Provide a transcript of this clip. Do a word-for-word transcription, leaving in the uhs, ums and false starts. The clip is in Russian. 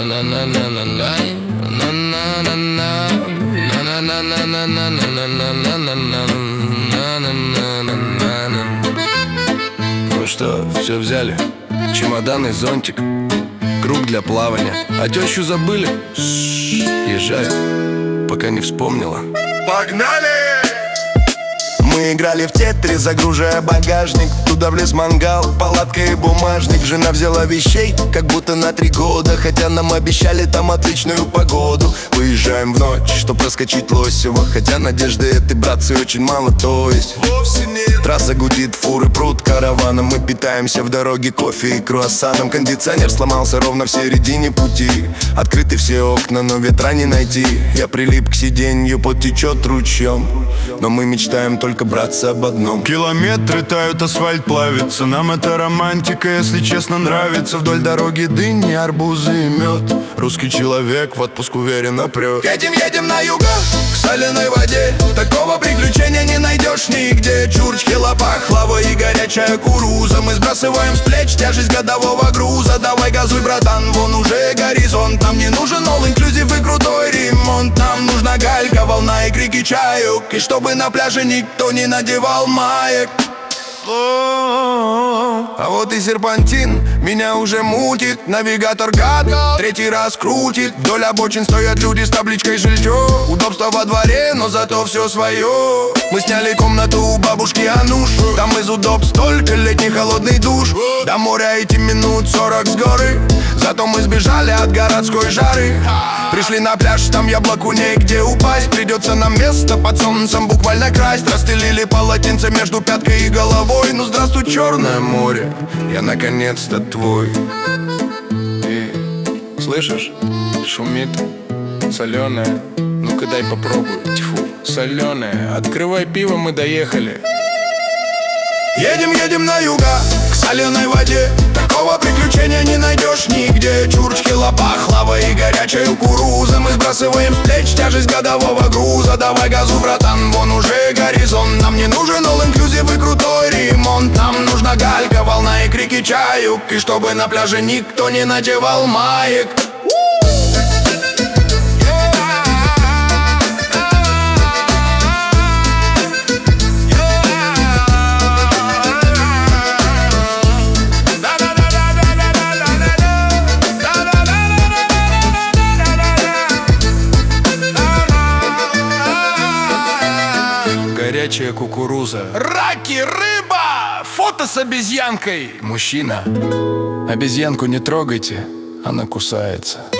Ну что, все взяли? Чемодан и зонтик, круг для плавания. А тещу забыли? Езжай, пока не вспомнила. Погнали! Мы играли в Тетрис, загружая багажник. Туда влез мангал, палатка и бумажник. Жена взяла вещей, как будто на три года. Хотя нам обещали там отличную погоду. Выезжаем в ночь, чтоб проскочить Лосева. Хотя надежды этой, братцы, очень мало, то есть вовсе нет. Трасса гудит, фуры прут караваном. Мы питаемся в дороге кофе и круассаном. Кондиционер сломался ровно в середине пути. Открыты все окна, но ветра не найти. Я прилип к сиденью, потечет ручьем. Но мы мечтаем только, братцы, об одном. Километры тают, асфальт плавится. Нам эта романтика, если честно, нравится. Вдоль дороги дыни, арбузы и мед. Русский человек в отпуск уверенно прет. Едем, едем на юга, к соленой воде. Такого приключения не найдешь нигде. Чурчхи, лопах, лава и горячая кукуруза. Мы сбрасываем с плеч тяжесть годового груза. Давай газуй, братан, вон уже горизонт. Нам не нужен all-inclusive и крутой ремонт. Нам нужна галька, волна и крики чаек. И чтобы на пляже никто не надевал маек. А вот и серпантин, меня уже мутит. Навигатор гад, третий раз крутит. Вдоль обочин стоят люди с табличкой жилье. Удобство во дворе, но зато все свое. Мы сняли комнату у бабушки Ануш. Там из удобств только летний холодный душ. До моря идти минут сорок с горы. Зато мы сбежали от городской жары. Пришли на пляж, там яблоку негде упасть. Придется нам место под солнцем буквально красть. Расстелили полотенце между пяткой и головой. Ну здравствуй, Черное море, я наконец-то твой. Ты слышишь? Шумит, соленое. Ну-ка дай попробую. Тьфу, соленое. Открывай пиво, мы доехали. Едем, едем на юга, к соленой воде. Такого приключения не найдешь нигде. Чурчхи, лопах, лава и горячая кукуруза. Мы сбрасываем с плеч тяжесть годового груза. Давай газу, братан, вон уже горизонт. Нам не нужен all-inclusive и крутой ремонт. Нам нужна галька, волна и крики чаек. И чтобы на пляже никто не надевал маек. Горячая кукуруза, раки, рыба, фото с обезьянкой. Мужчина, обезьянку не трогайте, она кусается.